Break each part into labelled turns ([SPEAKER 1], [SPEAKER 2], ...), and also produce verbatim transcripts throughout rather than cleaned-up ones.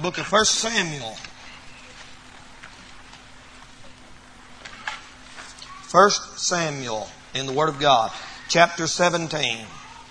[SPEAKER 1] book of First Samuel. First Samuel in the Word of God, chapter seventeen.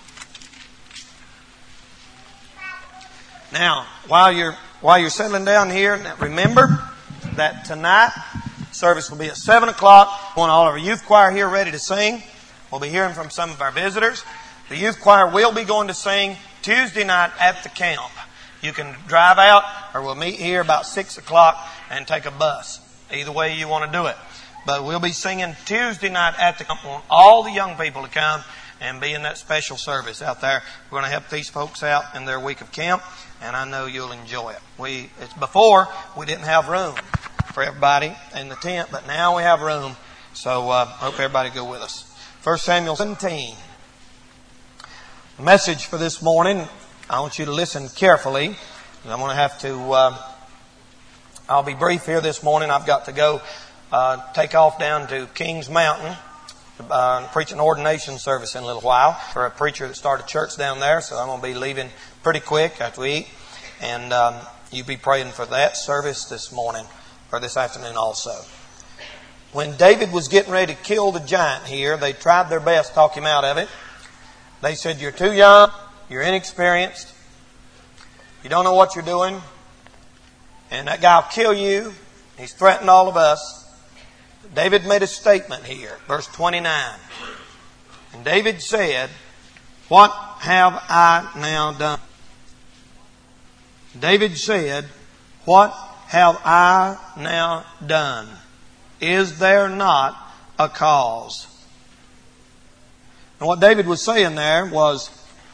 [SPEAKER 1] Now, while you're while you're settling down here, remember that tonight service will be at seven o'clock. I want all of our youth choir here ready to sing. We'll be hearing from some of our visitors. The youth choir will be going to sing Tuesday night at the camp. You can drive out, or we'll meet here about six o'clock and take a bus. Either way you want to do it. But we'll be singing Tuesday night at the camp. I want all the young people to come and be in that special service out there. We're going to help these folks out in their week of camp, and I know you'll enjoy it. We it's before we didn't have room for everybody in the tent, but now we have room. So I uh, hope everybody go with us. First Samuel seventeen. The message for this morning, I want you to listen carefully. I'm going to have to, uh, I'll be brief here this morning. I've got to go uh, take off down to Kings Mountain, uh, preach an ordination service in a little while for a preacher that started church down there. So I'm going to be leaving pretty quick after we eat. And um, you be praying for that service this morning, or this afternoon also. When David was getting ready to kill the giant here, they tried their best to talk him out of it. They said, "You're too young. You're inexperienced. You don't know what you're doing. And that guy will kill you. He's threatened all of us." David made a statement here, verse twenty-nine. And David said, "What have I now done?" David said, "What have I now done? Is there not a cause?" And what David was saying there was,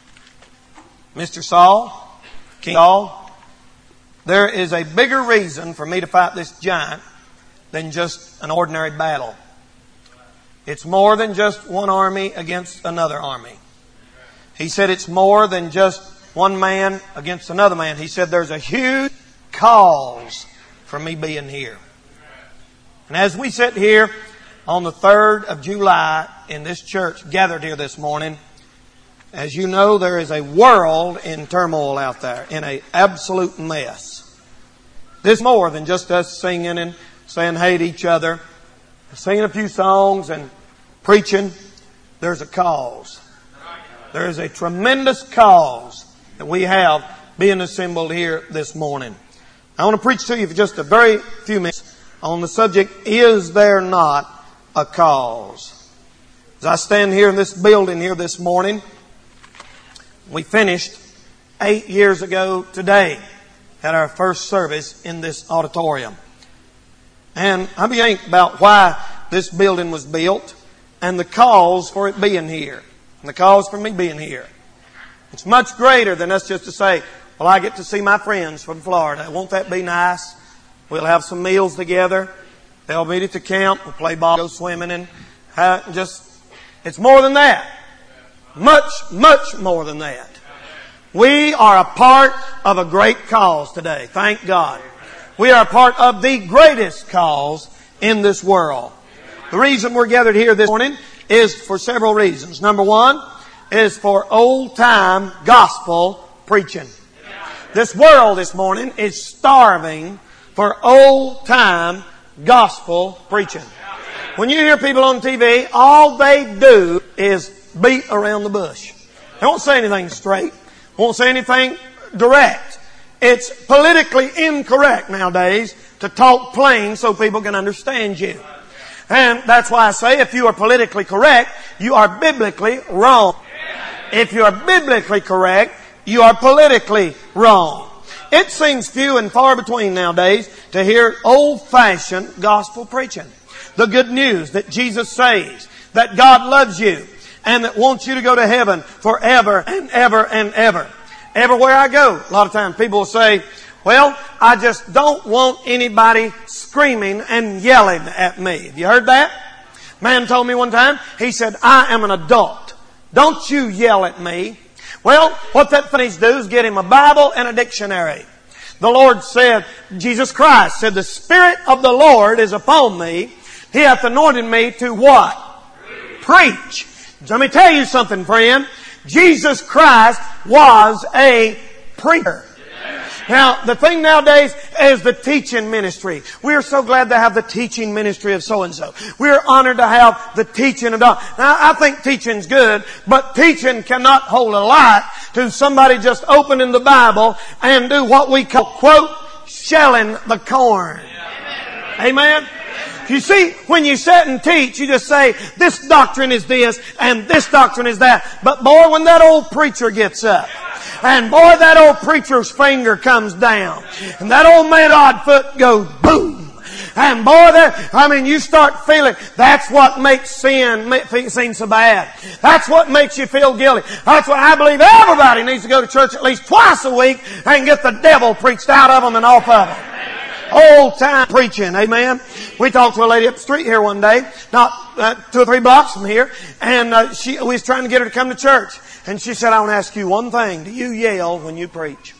[SPEAKER 1] Mister Saul, King Saul, there is a bigger reason for me to fight this giant than just an ordinary battle. It's more than just one army against another army. He said it's more than just one man against another man. He said there's a huge cause for me being here. And as we sit here on the third of July in this church gathered here this morning, as you know, there is a world in turmoil out there, in an absolute mess. This is more than just us singing and saying hey to each other, singing a few songs and preaching. There's a cause. There is a tremendous cause that we have being assembled here this morning. I want to preach to you for just a very few minutes on the subject, is there not a cause? As I stand here in this building here this morning, we finished eight years ago today at our first service in this auditorium. And I began about why this building was built and the cause for it being here. And the cause for me being here. It's much greater than us just to say, well, I get to see my friends from Florida. Won't that be nice? We'll have some meals together. They'll meet at the camp. We'll play ball, go swimming, and uh, just, it's more than that. Much, much more than that. We are a part of a great cause today. Thank God. We are a part of the greatest cause in this world. The reason we're gathered here this morning is for several reasons. Number one is for old-time gospel preaching. This world this morning is starving for old-time gospel preaching. When you hear people on T V, all they do is beat around the bush. They won't say anything straight. Won't say anything direct. It's politically incorrect nowadays to talk plain so people can understand you. And that's why I say if you are politically correct, you are biblically wrong. If you are biblically correct, you are politically wrong. It seems few and far between nowadays to hear old-fashioned gospel preaching. The good news that Jesus saves, that God loves you, and that wants you to go to heaven forever and ever and ever. Everywhere I go, a lot of times people will say, well, I just don't want anybody screaming and yelling at me. Have you heard that? Man told me one time, he said, I am an adult. Don't you yell at me. Well, what that needs to do is get him a Bible and a dictionary. The Lord said, Jesus Christ said, the Spirit of the Lord is upon me. He hath anointed me to what? Preach. Preach. Let me tell you something, friend. Jesus Christ was a preacher. Now, the thing nowadays is the teaching ministry. We are so glad to have the teaching ministry of so-and-so. We are honored to have the teaching of God. Now, I think teaching's good, but teaching cannot hold a light to somebody just opening the Bible and do what we call, quote, shelling the corn. Amen? You see, when you sit and teach, you just say, this doctrine is this and this doctrine is that. But boy, when that old preacher gets up, and boy, that old preacher's finger comes down, and that old mad foot goes boom. And boy, that, I mean, you start feeling, that's what makes sin seem so bad. That's what makes you feel guilty. That's what I believe everybody needs to go to church at least twice a week and get the devil preached out of them and off of them. Old time preaching, amen. We talked to a lady up the street here one day, not uh, two or three blocks from here, and uh, she we was trying to get her to come to church. And she said, I want to ask you one thing. Do you yell when you preach?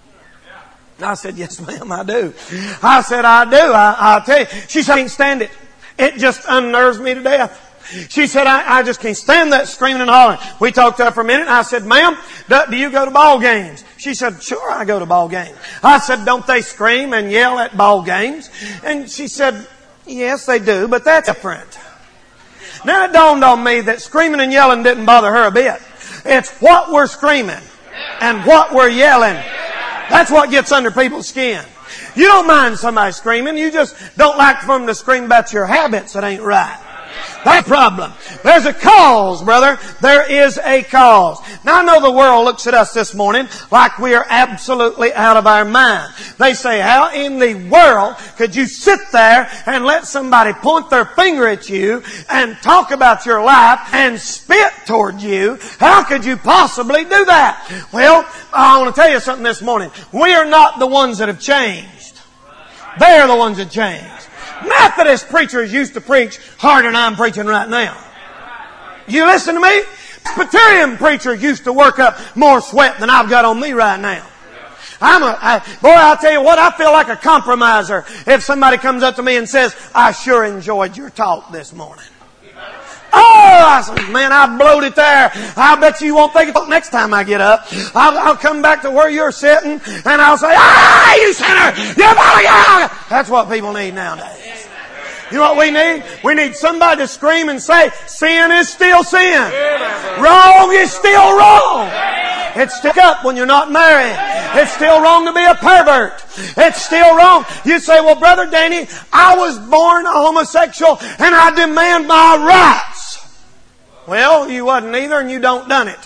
[SPEAKER 1] I said, yes, ma'am, I do. I said, I do. I, I'll tell you. She said, I can't stand it. It just unnerves me to death. She said, I, I just can't stand that screaming and hollering. We talked to her for a minute. I said, ma'am, do, do you go to ball games? She said, sure, I go to ball games. I said, don't they scream and yell at ball games? And she said, yes, they do, but that's different. Now it dawned on me that screaming and yelling didn't bother her a bit. It's what we're screaming and what we're yelling. That's what gets under people's skin. You don't mind somebody screaming. You just don't like for them to scream about your habits that ain't right. That's the problem. There's a cause, brother. There is a cause. Now I know the world looks at us this morning like we are absolutely out of our mind. They say, how in the world could you sit there and let somebody point their finger at you and talk about your life and spit toward you? How could you possibly do that? Well, I want to tell you something this morning. We are not the ones that have changed. They are the ones that changed. Methodist preachers used to preach harder than I'm preaching right now. You listen to me? Presbyterian preachers used to work up more sweat than I've got on me right now. I'm a, I, boy, I'll tell you what, I feel like a compromiser if somebody comes up to me and says, I sure enjoyed your talk this morning. Oh, I said, man, I blowed it there. I bet you won't think it next time I get up. I'll, I'll come back to where you're sitting and I'll say, ah, you sinner! You bully! That's what people need nowadays. You know what we need? We need somebody to scream and say, sin is still sin. Wrong is still wrong. It's still up when you're not married. It's still wrong to be a pervert. It's still wrong. You say, well, Brother Danny, I was born a homosexual and I demand my rights. Well, you wasn't either and you don't done it.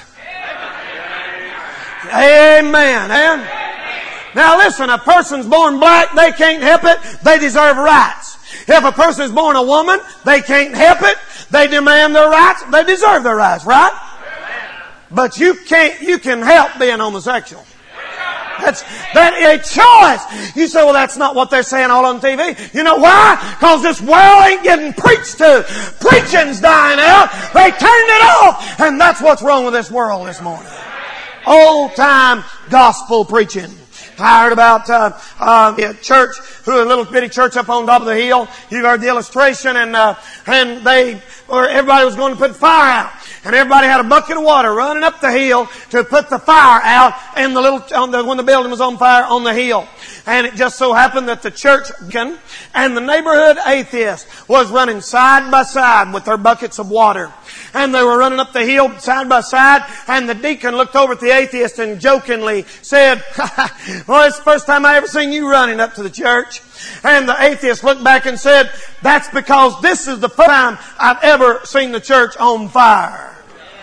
[SPEAKER 1] Amen. Amen. Now listen, a person's born black, they can't help it. They deserve rights. If a person is born a woman, they can't help it. They demand their rights. They deserve their rights, right? But you can't, you can help being homosexual. That's, that is a choice. You say, well, that's not what they're saying all on T V. You know why? Because this world ain't getting preached to. Preaching's dying out. They turned it off. And that's what's wrong with this world this morning. Old time gospel preaching. I heard about uh, uh, a church, who a little bitty church up on top of the hill. You've heard the illustration, and uh, and they, or everybody was going to put fire out, and everybody had a bucket of water running up the hill to put the fire out, and the little on the, when the building was on fire on the hill. And it just so happened that the church and the neighborhood atheist was running side by side with their buckets of water. And they were running up the hill side by side, and the deacon looked over at the atheist and jokingly said, well, it's the first time I ever seen you running up to the church. And the atheist looked back and said, that's because this is the first time I've ever seen the church on fire.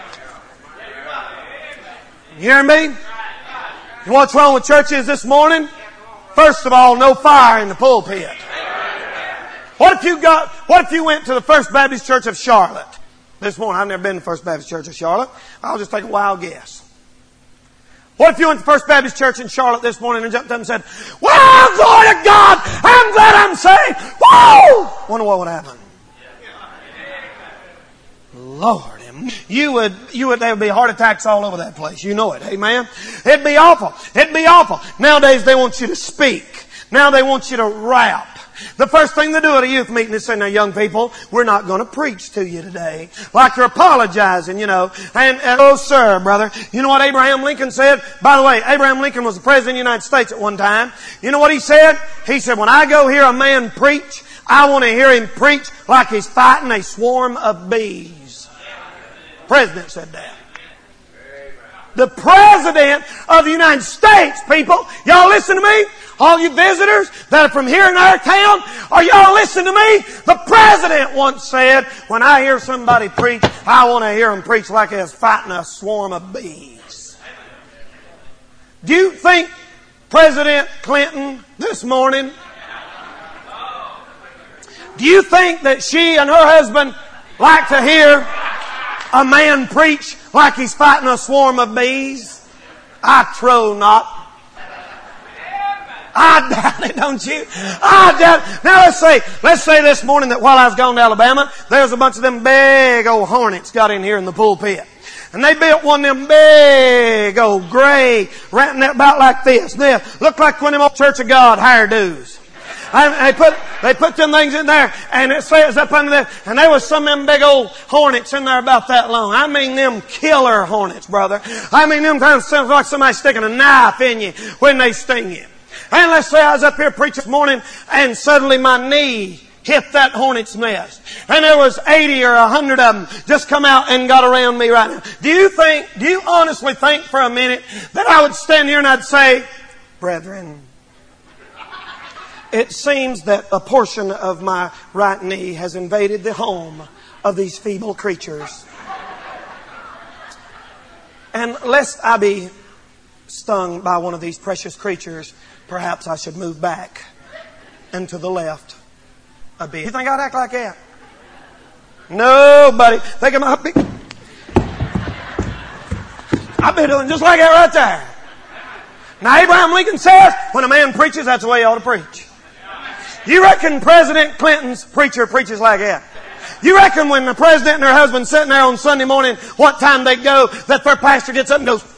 [SPEAKER 1] You hear me? You know what's wrong with churches this morning? First of all, no fire in the pulpit. What if you got, what if you went to the First Baptist Church of Charlotte this morning? I've never been to the First Baptist Church of Charlotte. I'll just take a wild guess. What if you went to the First Baptist Church in Charlotte this morning and jumped up and said, well, glory to God, I'm glad I'm saved. Whoa! Wonder what would happen. Lord, you would, you would, there would be heart attacks all over that place. You know it. Amen. It'd be awful. It'd be awful. Nowadays they want you to speak. Now they want you to rap. The first thing they do at a youth meeting is say, now young people, we're not going to preach to you today. Like they're apologizing, you know. And, and oh sir, brother, you know what Abraham Lincoln said? By the way, Abraham Lincoln was the President of the United States at one time. You know what he said? He said, when I go hear a man preach, I want to hear him preach like he's fighting a swarm of bees. The President said that. The President of the United States, people. Y'all listen to me? All you visitors that are from here in our town, are y'all listening to me? The President once said, when I hear somebody preach, I want to hear him preach like he's fighting a swarm of bees. Do you think President Clinton this morning, do you think that she and her husband like to hear a man preach like he's fighting a swarm of bees? I trow not. I doubt it, don't you? I doubt it. Now let's say, let's say this morning that while I was going to Alabama, there was a bunch of them big old hornets got in here in the pulpit. And they built one of them big old gray, ratting about like this. They looked like one of them old Church of God hairdos. And they put, they put them things in there, and it says up under there, and there was some of them big old hornets in there about that long. I mean them killer hornets, brother. I mean them kind of sounds like somebody sticking a knife in you when they sting you. And let's say I was up here preaching this morning, and suddenly my knee hit that hornet's nest. And there was eighty or a hundred of them just come out and got around me right now. Do you think, do you honestly think for a minute that I would stand here and I'd say, brethren, it seems that a portion of my right knee has invaded the home of these feeble creatures. And lest I be stung by one of these precious creatures, perhaps I should move back and to the left a bit. You think I'd act like that? Nobody. Think of my big... I've been doing just like that right there. Now Abraham Lincoln says, when a man preaches, that's the way he ought to preach. You reckon President Clinton's preacher preaches like that? You reckon when the president and her husband sitting there on Sunday morning, what time they go, that their pastor gets up and goes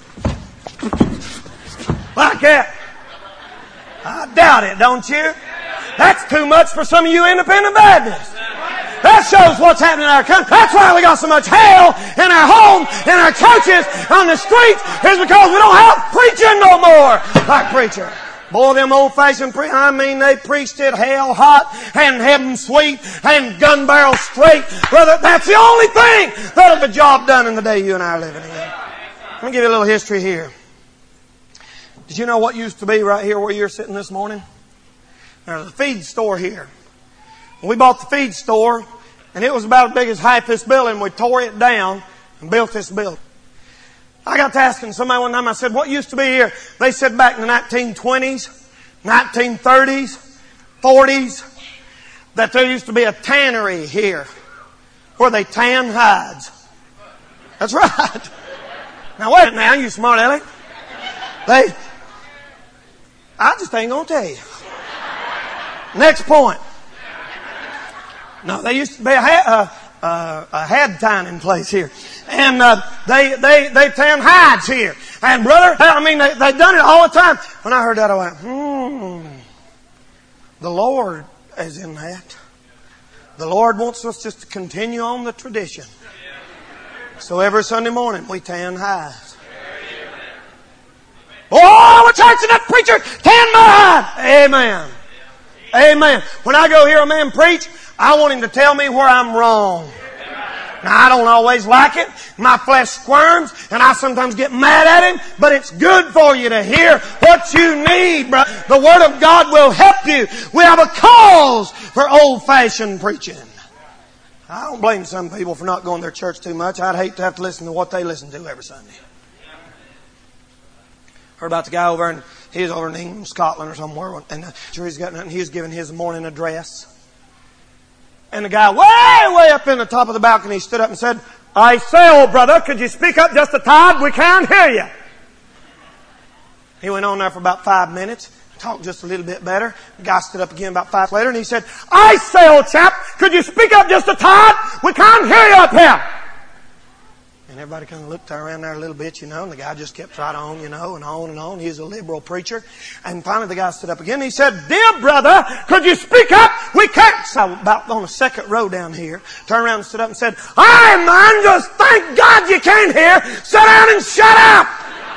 [SPEAKER 1] like that? I doubt it, don't you? That's too much for some of you independent Baptists. That shows what's happening in our country. That's why we got so much hell in our homes, in our churches, on the streets, is because we don't have preaching no more like preacher. Boy, them old-fashioned pre- I mean, they preached it hell hot and heaven sweet and gun barrel straight. Brother, that's the only thing that'll get the job done in the day you and I are living in. Let me give you a little history here. Did you know what used to be right here where you're sitting this morning? There's a feed store here. We bought the feed store, and it was about as big as half this building. We tore it down and built this building. I got to asking somebody one time, I said, what used to be here? They said back in the nineteen twenties, nineteen thirties, forties, that there used to be a tannery here where they tan hides. That's right. Now wait a minute now, you smart aleck. They, I just ain't going to tell you. Next point. No, they used to be a, ha- uh, uh, a head tanning place here. And uh, they they they tan hides here. And brother, I mean, they they done it all the time. When I heard that, I went, hmm. The Lord is in that. The Lord wants us just to continue on the tradition. So every Sunday morning, we tan hides. Oh, a church and that preacher tan my hide. Amen. Amen. When I go hear a man preach, I want him to tell me where I'm wrong. Now, I don't always like it. My flesh squirms, and I sometimes get mad at him, but it's good for you to hear what you need, bro. The Word of God will help you. We have a cause for old-fashioned preaching. I don't blame some people for not going to their church too much. I'd hate to have to listen to what they listen to every Sunday. Heard about the guy over in, he was over in England, Scotland or somewhere, and sure he's got, he was giving his morning address. And the guy way, way up in the top of the balcony stood up and said, I say, old brother, could you speak up just a tad? We can't hear you. He went on there for about five minutes, talked just a little bit better. The guy stood up again about five later and he said, I say, old chap, could you speak up just a tad? We can't hear you up here. And everybody kind of looked around there a little bit, you know, and the guy just kept right on, you know, and on and on. He was a liberal preacher. And finally the guy stood up again and he said, "Dear brother, could you speak up? We can't." So I was about on the second row down here, turned around and stood up and said, "Hi, man, just thank God you came here. Sit down and shut up."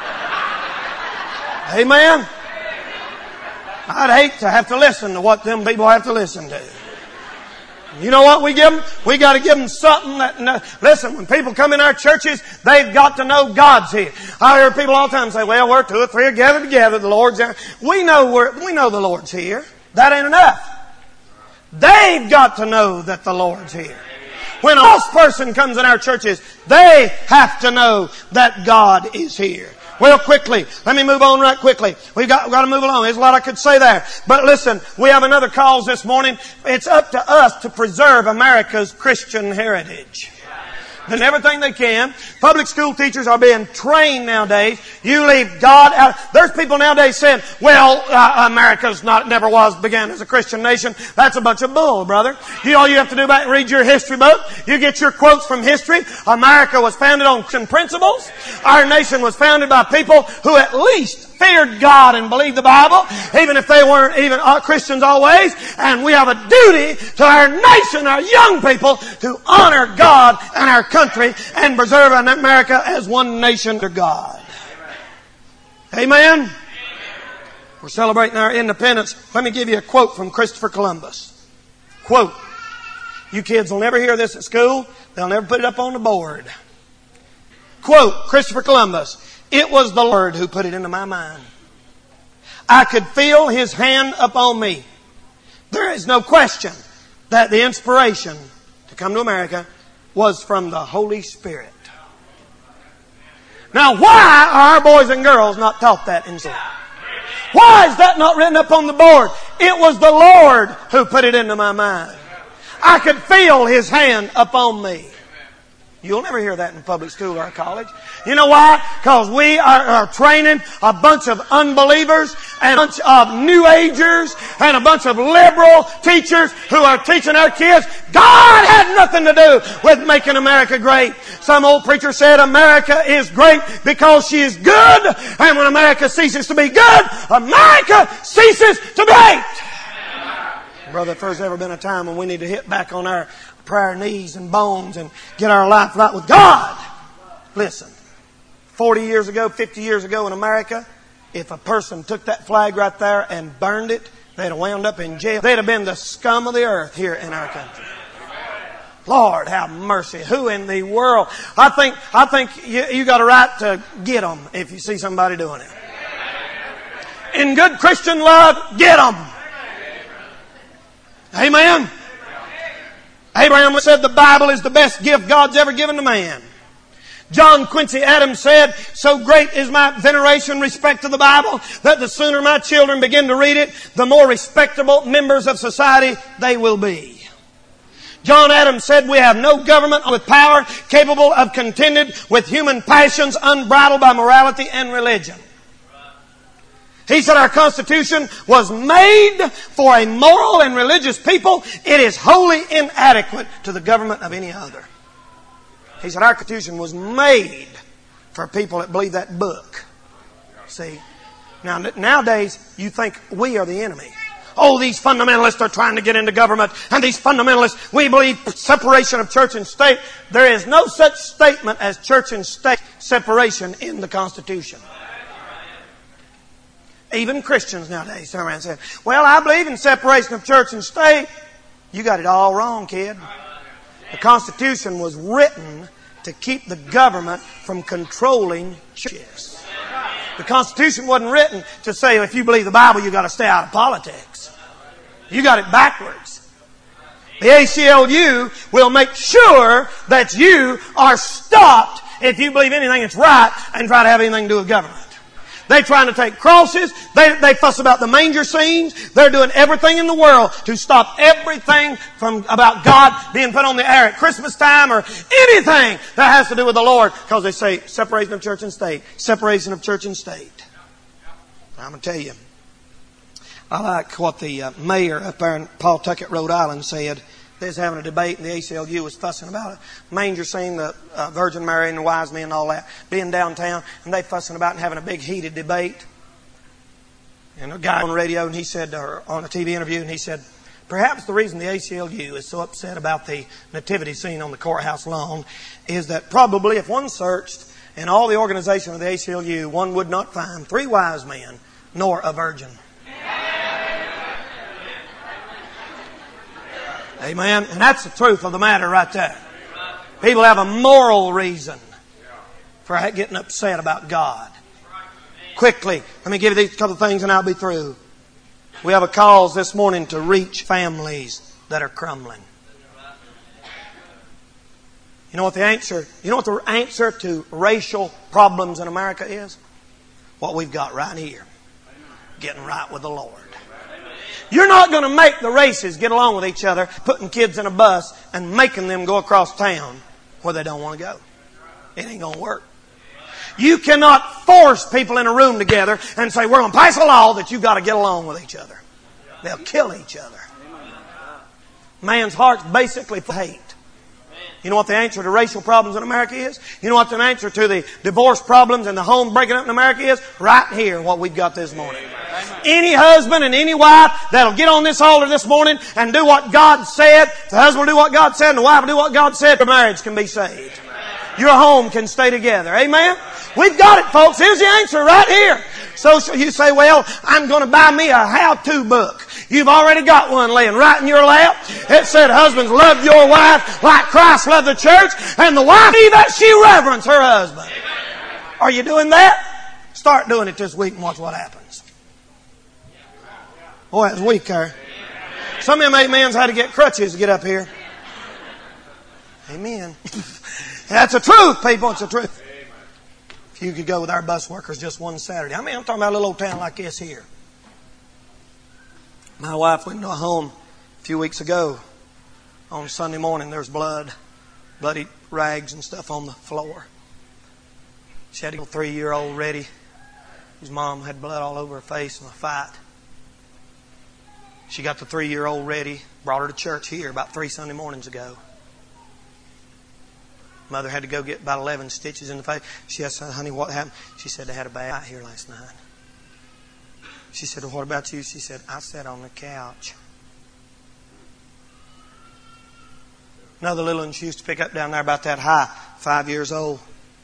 [SPEAKER 1] Amen. I'd hate to have to listen to what them people have to listen to. You know what we give them? We got to give them something that, no, listen, when people come in our churches, they've got to know God's here. I hear people all the time say, "Well, we're two or three are gathered together, the Lord's there." We know we're, we know the Lord's here. That ain't enough. They've got to know that the Lord's here. When a lost person comes in our churches, they have to know that God is here. Well, quickly, let me move on right quickly. We've got, we've got to move along. There's a lot I could say there. But listen, we have another cause this morning. It's up to us to preserve America's Christian heritage. And everything they can. Public school teachers are being trained nowadays. You leave God out. There's people nowadays saying, "Well, uh, America's not, never was, began as a Christian nation." That's a bunch of bull, brother. You, all you have to do about read your history book. You get your quotes from history. America was founded on Christian principles. Our nation was founded by people who at least feared God and believed the Bible, even if they weren't even Christians always. And we have a duty to our nation, our young people, to honor God and our country and preserve America as one nation under God. Amen? Amen? We're celebrating our independence. Let me give you a quote from Christopher Columbus. Quote. You kids will never hear this at school. They'll never put it up on the board. Quote, Christopher Columbus. "It was the Lord who put it into my mind. I could feel His hand upon me. There is no question that the inspiration to come to America was from the Holy Spirit." Now, why are our boys and girls not taught that in school? Why is that not written up on the board? It was the Lord who put it into my mind. I could feel His hand upon me. You'll never hear that in public school or college. You know why? Because we are, are training a bunch of unbelievers and a bunch of New Agers and a bunch of liberal teachers who are teaching our kids God had nothing to do with making America great. Some old preacher said America is great because she is good, and when America ceases to be good, America ceases to be great. Brother, if there's ever been a time when we need to hit back on our prayer knees and bones and get our life right with God. Listen, forty years ago, fifty years ago in America, if a person took that flag right there and burned it, they'd have wound up in jail. They'd have been the scum of the earth here in our country. Lord, have mercy. Who in the world? I think, I think you, you got a right to get them if you see somebody doing it. In good Christian love, get them. Amen. Abraham said the Bible is the best gift God's ever given to man. John Quincy Adams said, "So great is my veneration and respect to the Bible that the sooner my children begin to read it, the more respectable members of society they will be." John Adams said, "We have no government with power capable of contending with human passions unbridled by morality and religion." He said our Constitution was made for a moral and religious people. It is wholly inadequate to the government of any other. He said our Constitution was made for people that believe that book. See? Now, nowadays, you think we are the enemy. Oh, these fundamentalists are trying to get into government, and these fundamentalists, we believe separation of church and state. There is no such statement as church and state separation in the Constitution. Even Christians nowadays turn around and say, "Well, I believe in separation of church and state." You got it all wrong, kid. The Constitution was written to keep the government from controlling churches. The Constitution wasn't written to say if you believe the Bible, you got to stay out of politics. You got it backwards. The A C L U will make sure that you are stopped if you believe anything that's right and try to have anything to do with government. They're trying to take crosses. They, they fuss about the manger scenes. They're doing everything in the world to stop everything from about God being put on the air at Christmas time or anything that has to do with the Lord. Because they say separation of church and state. Separation of church and state. I'm going to tell you. I like what the uh, mayor up there in Pawtucket, Rhode Island said They was having a debate, and the A C L U was fussing about it. Manger scene, the uh, Virgin Mary and the wise men and all that, being downtown, and they fussing about and having a big heated debate. And a guy on the radio, and he said, or on a T V interview, and he said, perhaps the reason the A C L U is so upset about the nativity scene on the courthouse lawn is that probably if one searched in all the organization of the A C L U, one would not find three wise men nor a virgin. Amen. And that's the truth of the matter right there. People have a moral reason for getting upset about God. Quickly, let me give you these couple of things and I'll be through. We have a cause this morning to reach families that are crumbling. You know what the answer, you know what the answer to racial problems in America is? What we've got right here. Getting right with the Lord. You're not going to make the races get along with each other, putting kids in a bus and making them go across town where they don't want to go. It ain't going to work. You cannot force people in a room together and say, we're going to pass a law that you've got to get along with each other. They'll kill each other. Man's heart's basically for hate. You know what the answer to racial problems in America is? You know what the answer to the divorce problems and the home breaking up in America is? Right here, what we've got this morning. Any husband and any wife that'll get on this altar this morning and do what God said, the husband will do what God said and the wife will do what God said, your marriage can be saved. Your home can stay together. Amen? We've got it, folks. Here's the answer right here. So, so you say, well, I'm going to buy me a how-to book. You've already got one laying right in your lap. It said, husbands, love your wife like Christ loved the church, and the wife, see that she reverence her husband. Are you doing that? Start doing it this week and watch what happens. Boy, that's weak there. Some of them amens had to get crutches to get up here. Amen. That's the truth, people. It's the truth. If you could go with our bus workers just one Saturday. I mean, I'm talking about a little old town like this here. My wife went into a home a few weeks ago. On Sunday morning, there's blood, bloody rags and stuff on the floor. She had a three-year-old ready. His mom had blood all over her face in a fight. She got the three-year-old ready, brought her to church here about three Sunday mornings ago. Mother had to go get about eleven stitches in the face. She asked, honey, what happened? She said, they had a bad fight here last night. She said, well, what about you? She said, I sat on the couch. Another little one she used to pick up down there about that high, five years old.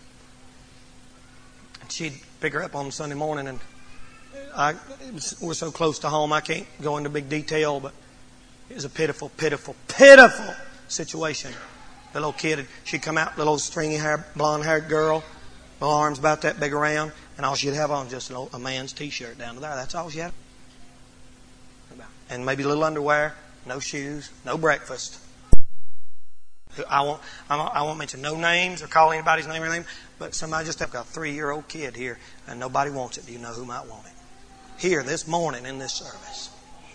[SPEAKER 1] And she'd pick her up on Sunday morning, and I, was, we're so close to home, I can't go into big detail, but it was a pitiful, pitiful, pitiful situation. The little kid, she'd come out, little stringy hair, blonde-haired girl, little arms about that big around, and all she'd have on was just a, a man's T-shirt down to there. That's all she had. And maybe a little underwear, no shoes, no breakfast. I won't, I won't mention no names or call anybody's name or anything, but somebody just got a three-year-old kid here, and nobody wants it. Do you know who might want it? Here this morning in this service.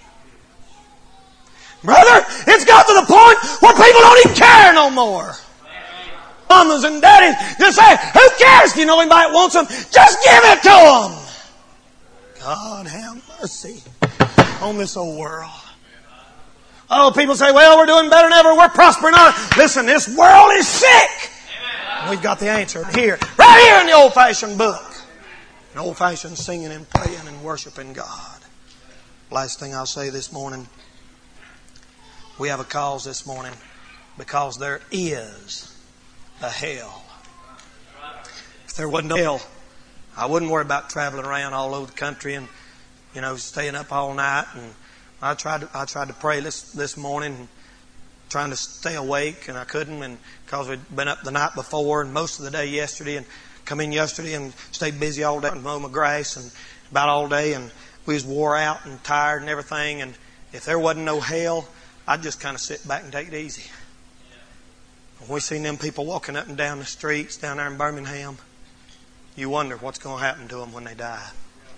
[SPEAKER 1] Brother, it's got to the point where people don't even care no more. Mamas and daddies just say, who cares if you know anybody wants them? Just give it to them. God have mercy on this old world. Oh, people say, well, we're doing better than ever. We're prospering on it. Listen, this world is sick. We've got the answer here. Right here in the old-fashioned book. An old-fashioned singing and praying and worshiping God. Last thing I'll say this morning. We have a cause this morning because there is a hell. If there wasn't no hell, I wouldn't worry about traveling around all over the country and, you know, staying up all night. And I tried to, I tried to pray this this morning, trying to stay awake, and I couldn't, and because we'd been up the night before and most of the day yesterday, and come in yesterday and stayed busy all day and mow my grass and about all day, and we was wore out and tired and everything. And if there wasn't no hell, I'd just kind of sit back and take it easy. When we seen them people walking up and down the streets down there in Birmingham, you wonder what's going to happen to them when they die.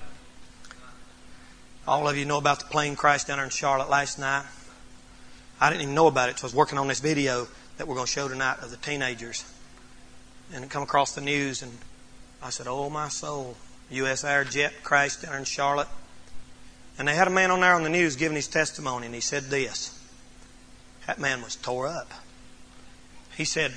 [SPEAKER 1] All of you know about the plane crash down there in Charlotte last night. I didn't even know about it, so I was working on this video that we're going to show tonight of the teenagers. And it come across the news, and I said, oh my soul, U S Air jet crashed down there in Charlotte. And they had a man on there on the news giving his testimony, and he said this. That man was tore up. He said,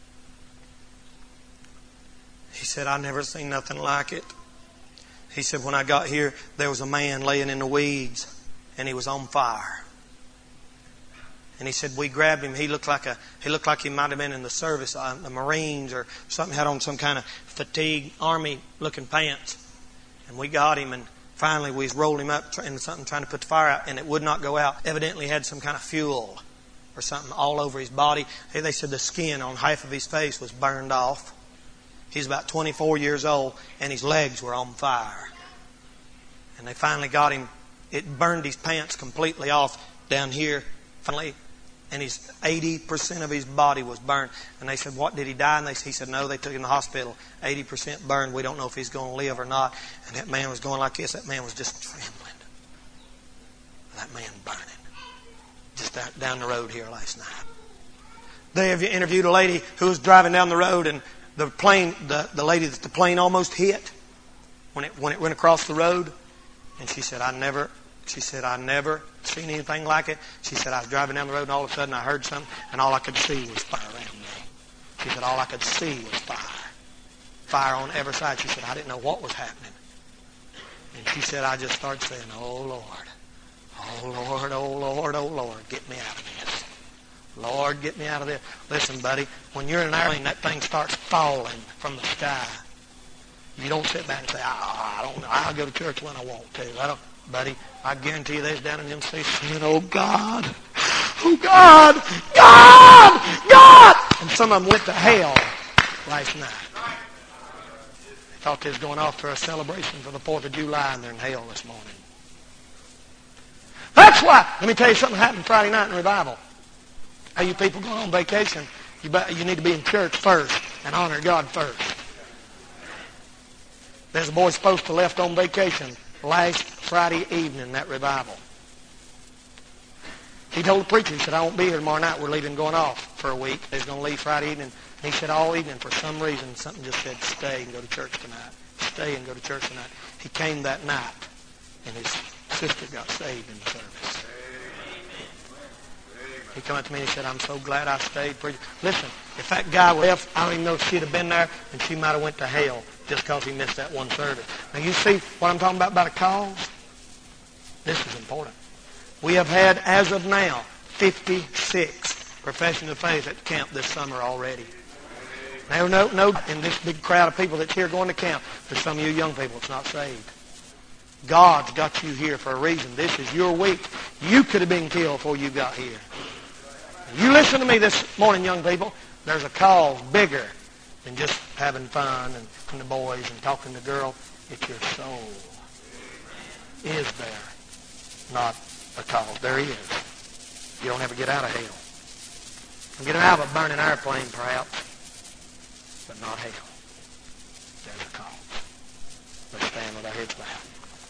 [SPEAKER 1] he said, I never seen nothing like it. He said, when I got here, there was a man laying in the weeds and he was on fire. And he said, we grabbed him. He looked like a, he looked like he might have been in the service, uh, the Marines or something, had on some kind of fatigue, army looking pants. And we got him, and finally we rolled him up in something trying to put the fire out, and it would not go out. Evidently had some kind of fuel or something all over his body. They said the skin on half of his face was burned off. He's about twenty-four years old, and his legs were on fire. And they finally got him. It burned his pants completely off down here, finally, and his eighty percent of his body was burned. And they said, what, did he die? And they, he said, no, they took him to the hospital. eighty percent burned. We don't know if he's going to live or not. And that man was going like this. That man was just trembling. That man burning. Just down the road here last night. They have interviewed a lady who was driving down the road, and the plane, the, the lady that the plane almost hit when it when it went across the road, and she said, I never, she said, I never seen anything like it. She said, I was driving down the road, and all of a sudden I heard something, and all I could see was fire around me. She said, all I could see was fire, fire on every side. She said, I didn't know what was happening, and she said, I just started saying, oh Lord, oh Lord, oh Lord, oh Lord, get me out of this. Lord, get me out of this. Listen, buddy, when you're in an airplane, that thing starts falling from the sky. You don't sit back and say, oh, I don't know. I'll go to church when I want to. I don't, buddy, I guarantee you there's down in them seats saying, oh, God, oh, God, God, God. And some of them went to hell last night. They thought they was going off for a celebration for the fourth of July, and they're in hell this morning. That's why, let me tell you something happened Friday night in revival. Hey, you people going on vacation, you, you need to be in church first and honor God first. There's a boy supposed to left on vacation last Friday evening, that revival. He told the preacher, he said, I won't be here tomorrow night. We're leaving going off for a week. They're going to leave Friday evening. And he said all evening, for some reason, something just said, stay and go to church tonight. Stay and go to church tonight. He came that night, and his sister got saved in the service. He came up to me and he said, I'm so glad I stayed. Listen, if that guy left, I don't even know if she'd have been there, and she might have went to hell just because he missed that one service. Now you see what I'm talking about, about a cause? This is important. We have had, as of now, fifty-six professions of faith at camp this summer already. Now, no, no, in this big crowd of people that's here going to camp, there's some of you young people that's not saved. God's got you here for a reason. This is your week. You could have been killed before you got here. You listen to me this morning, young people. There's a cause bigger than just having fun and, and the boys and talking to girls. It's your soul. Is there not a cause? There is. You don't ever get out of hell. You get out of a burning airplane, perhaps, but not hell. There's a cause. Let's stand with our heads bowed.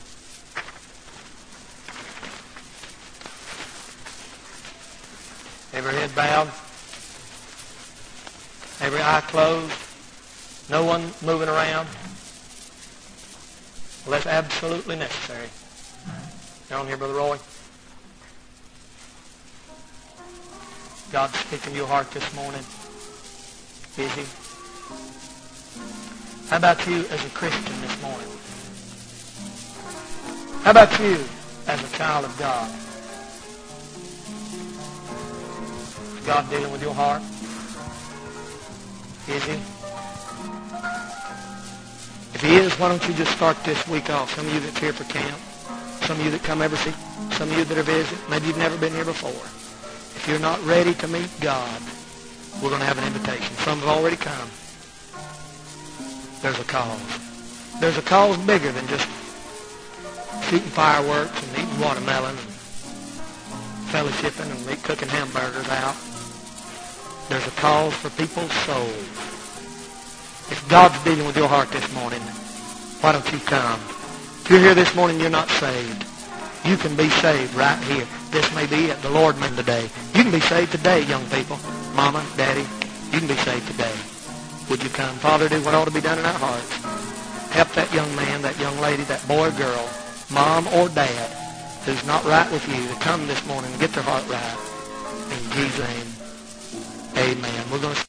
[SPEAKER 1] Every head bowed. Every eye closed. No one moving around. Well, that's absolutely necessary. You on here, Brother Roy? God's speaking to your heart this morning. Is He? How about you as a Christian this morning? How about you as a child of God? Is God dealing with your heart? Is He? If He is, why don't you just start this week off? Some of you that's here for camp, some of you that come every week, some of you that are visiting, maybe you've never been here before. If you're not ready to meet God, we're going to have an invitation. Some have already come. There's a cause. There's a cause bigger than just shooting fireworks and eating watermelon and fellowshipping and cooking hamburgers out. There's a cause for people's souls. If God's dealing with your heart this morning, why don't you come? If you're here this morning and you're not saved, you can be saved right here. This may be it. The Lord meant today. You can be saved today, young people. Mama, Daddy, you can be saved today. Would you come? Father, do what ought to be done in our hearts. Help that young man, that young lady, that boy or girl, mom or dad, who's not right with you, to come this morning and get their heart right.
[SPEAKER 2] In Jesus' name, amen. We're going to